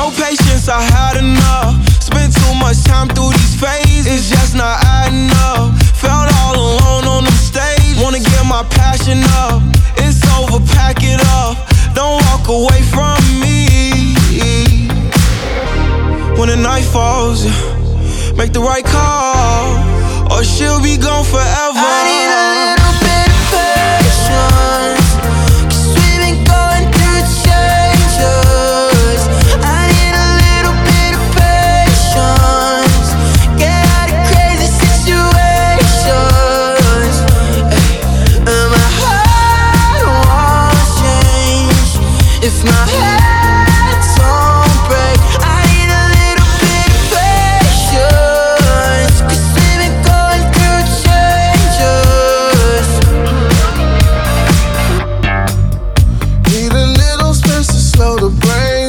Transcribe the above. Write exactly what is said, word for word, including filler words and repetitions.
no patience, I had enough. Spent too much time through these phases, it's just not adding up. Felt all alone on them stage, wanna get my passion up. It's over, pack it up, don't walk away from me. When the night falls, make the right call, or she'll be gone forever. I need a little bit of patience, 'cause we've been going through changes. I need a little bit of patience, get out of crazy situations. And my heart won't change if my head don't break. I need a little bit of patience, 'cause we've been going through changes. Need a little space to slow the brain